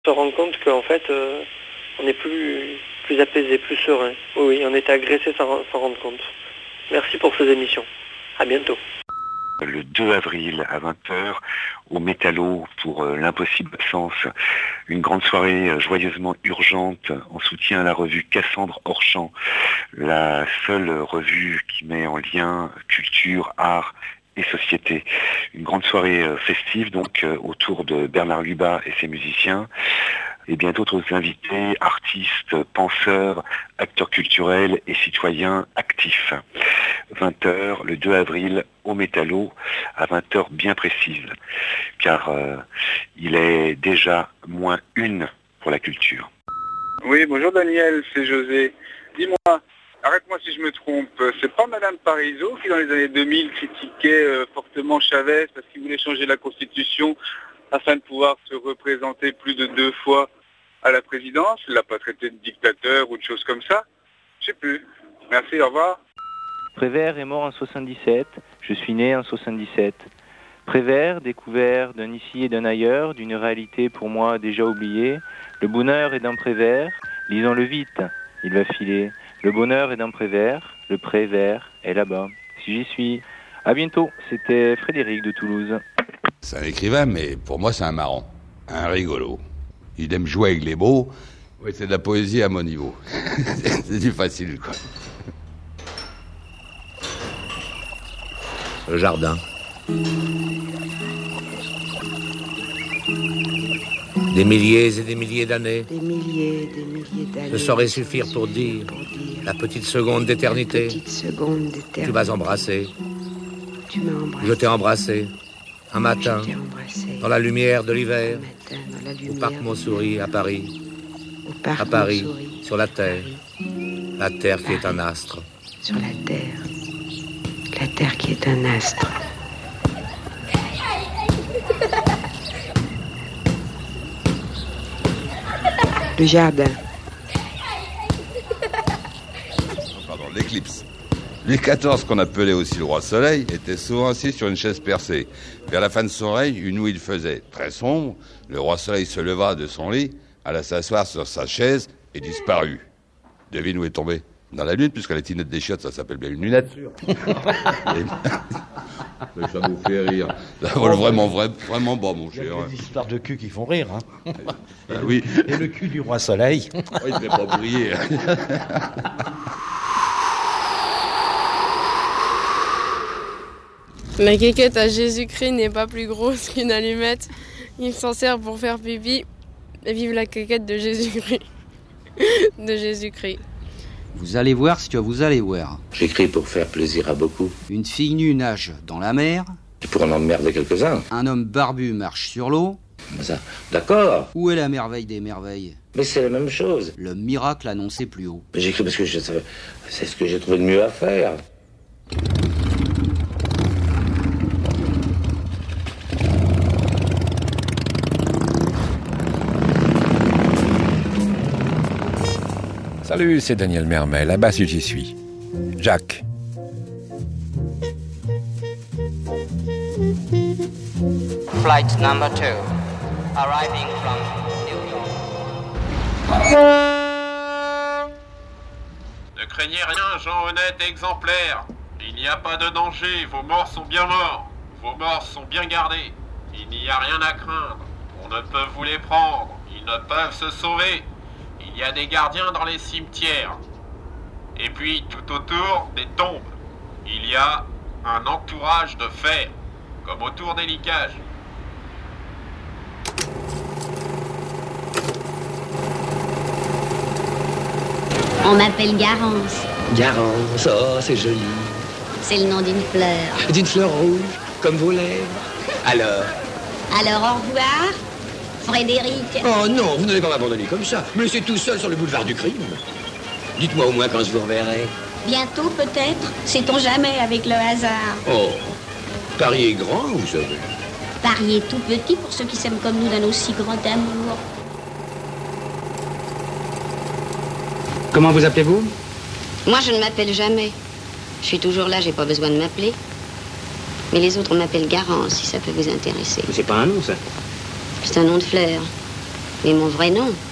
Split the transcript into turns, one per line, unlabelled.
Se rendre compte qu'en fait, on est plus apaisé, plus serein. Oui, on était agressé sans s'en rendre compte. Merci pour ces émissions. À bientôt.
Le 2 avril à 20h au Métallo pour l'impossible absence, une grande soirée joyeusement urgente en soutien à la revue Cassandre Hors-Champ, la seule revue qui met en lien culture, art et société. Une grande soirée festive donc autour de Bernard Lubat et ses musiciens et bien d'autres invités, artistes, penseurs, acteurs culturels et citoyens actifs. 20h le 2 avril au Métallo à 20h bien précise car il est déjà -1 pour la culture.
Oui, bonjour Daniel, c'est José. Dis-moi, arrête-moi si je me trompe, c'est pas Madame Parizeau qui dans les années 2000 critiquait fortement Chavez parce qu'il voulait changer la Constitution afin de pouvoir se représenter plus de 2 fois à la présidence? Il l'a pas traité de dictateur ou de choses comme ça? Je sais plus. Merci, au revoir.
Prévert est mort en 77, je suis né en 77. Prévert, découvert d'un ici et d'un ailleurs, d'une réalité pour moi déjà oubliée. Le bonheur est dans Prévert, lisons-le vite, il va filer. Le bonheur est dans Prévert, le Prévert est là-bas. Si j'y suis. À bientôt, c'était Frédéric de Toulouse.
C'est un écrivain, mais pour moi c'est un marrant, un rigolo. Il aime jouer avec les mots, oui, c'est de la poésie à mon niveau. C'est du facile, quoi.
Le jardin. Des milliers et des milliers d'années.
Des milliers d'années.
Ce saurait suffire pour dire la petite seconde d'éternité. Tu vas embrasser.
Tu m'as embrassé.
Je t'ai embrassé. Un matin, dans la lumière de l'hiver, au parc Montsouris à Paris. À Paris, sur la terre. La terre qui est un astre.
Sur la terre. La terre qui est un astre. Le jardin.
Pardon, l'éclipse. Louis XIV, qu'on appelait aussi le roi soleil, était souvent assis sur une chaise percée. Vers la fin de son règne, une nuit il faisait très sombre, le roi soleil se leva de son lit, alla s'asseoir sur sa chaise et disparut. Devine où est tombé? Dans la lune, puisque la tinette des chiottes, ça s'appelle bien une lunette. Mais ça vous fait rire. Ça vole vraiment bas, mon cher.
Il y a des histoires de cul qui font rire, hein.
Oui.
Et le cul du roi soleil.
Oui, il ne devait pas briller.
Ma quéquette à Jésus-Christ n'est pas plus grosse qu'une allumette. Il s'en sert pour faire pipi. Et vive la quéquette de Jésus-Christ. De Jésus-Christ.
Vous allez voir ce que vous allez voir.
J'écris pour faire plaisir à beaucoup.
Une fille nue nage dans la mer.
Et pour en emmerder quelques-uns.
Un homme barbu marche sur l'eau.
Ça, d'accord.
Où est la merveille des merveilles?
Mais c'est la même chose.
Le miracle annoncé plus haut.
J'écris parce que c'est ce que j'ai trouvé de mieux à faire.
Salut, c'est Daniel Mermet, là-bas si j'y suis. Jacques.
Flight number 2, arriving from New York.
Ne craignez rien, gens honnêtes et exemplaires. Il n'y a pas de danger, vos morts sont bien morts. Vos morts sont bien gardés. Il n'y a rien à craindre. On ne peut vous les prendre. Ils ne peuvent se sauver. Il y a des gardiens dans les cimetières. Et puis, tout autour, des tombes. Il y a un entourage de fer, comme autour des liquages.
On m'appelle Garance.
Garance, oh, c'est joli.
C'est le nom d'une fleur.
D'une fleur rouge, comme vos lèvres. Alors,
au revoir, Frédéric.
Oh non, vous n'allez pas m'abandonner comme ça. Me laisser tout seul sur le boulevard du crime. Dites-moi au moins quand je vous reverrai.
Bientôt peut-être, sait-on jamais avec le hasard.
Oh, Paris est grand, vous savez.
Paris est tout petit pour ceux qui s'aiment comme nous d'un aussi grand amour.
Comment vous appelez-vous?
Moi, je ne m'appelle jamais. Je suis toujours là, j'ai pas besoin de m'appeler. Mais les autres m'appellent Garance, si ça peut vous intéresser.
Mais c'est pas un nom, ça.
C'est un nom de fleur. Mais mon vrai nom,